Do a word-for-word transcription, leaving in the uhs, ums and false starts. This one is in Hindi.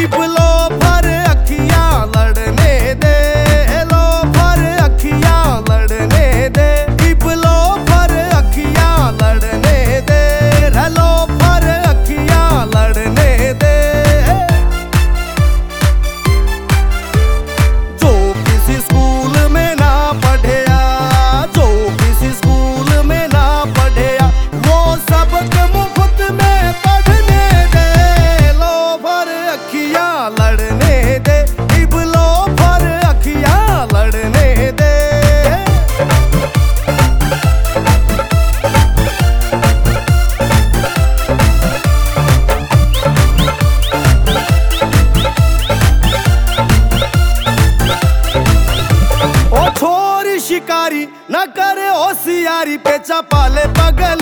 इब लो भर अखियां लड़ने दे, लो भर अखियां लड़ने दे, इब लो भर अखियां लड़ने दे, लो भर अखियां लड़ने दे। जो किसी स्कूल में ना पढ़ेया, जो किसी स्कूल में ना पढ़ेया, वो सबक मुफ्त में पढ़ने दे, लो भर अखियां लड़ने दे, इब लो भर अखियां लड़ने दे। ओ छोरी शिकारी न करे होशियारी, पेचा पाले पगल